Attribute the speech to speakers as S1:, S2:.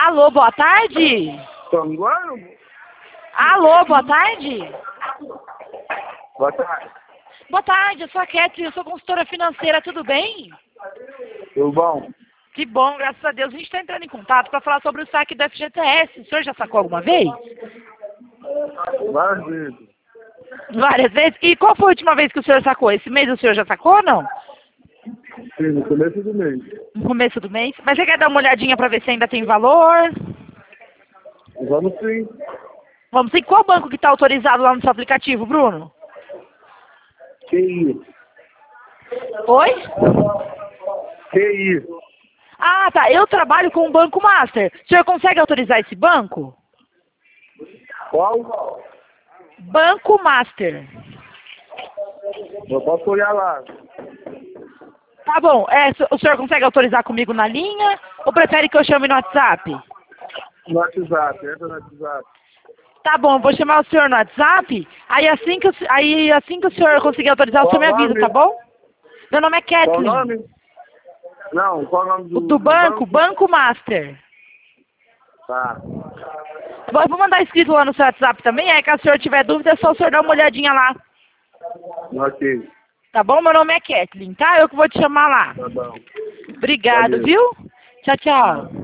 S1: Alô, boa tarde?
S2: Tanguano?
S1: Alô, boa tarde?
S2: Boa tarde.
S1: Boa tarde, eu sou a Kathleen, eu sou consultora financeira, tudo bem?
S2: Tudo bom?
S1: Que bom, graças a Deus. A gente está entrando em contato para falar sobre o saque do FGTS. O senhor já sacou alguma vez?
S2: Várias vezes.
S1: Várias vezes? E qual foi a última vez que o senhor sacou? Esse mês o senhor já sacou ou não?
S2: Sim, no começo do mês.
S1: No começo do mês? Mas você quer dar uma olhadinha para ver se ainda tem valor?
S2: Vamos sim.
S1: Vamos sim. Qual banco que está autorizado lá no seu aplicativo, Bruno?
S2: QI.
S1: Oi?
S2: QI.
S1: Ah, tá. Eu trabalho com o Banco Master. O senhor consegue autorizar esse banco?
S2: Qual?
S1: Banco Master.
S2: Eu posso olhar lá.
S1: Tá bom. O senhor consegue autorizar comigo na linha ou prefere que eu chame no WhatsApp?
S2: No WhatsApp, entra no WhatsApp.
S1: Tá bom, eu vou chamar o senhor no WhatsApp. Aí assim que o senhor conseguir autorizar, o senhor me avisa,
S2: nome?
S1: tá bom? Meu nome é
S2: Qual o
S1: Kathleen.
S2: nome? Não, qual o nome
S1: O do banco, Banco Master.
S2: Tá.
S1: Bom, eu vou mandar escrito lá no seu WhatsApp também, aí caso o senhor tiver dúvida, é só o senhor dar uma olhadinha lá.
S2: Ok.
S1: Tá bom? Meu nome é Kathleen, tá? Eu que vou te chamar lá.
S2: Tá bom.
S1: Obrigado,
S2: Valeu.
S1: viu? Tchau, tchau.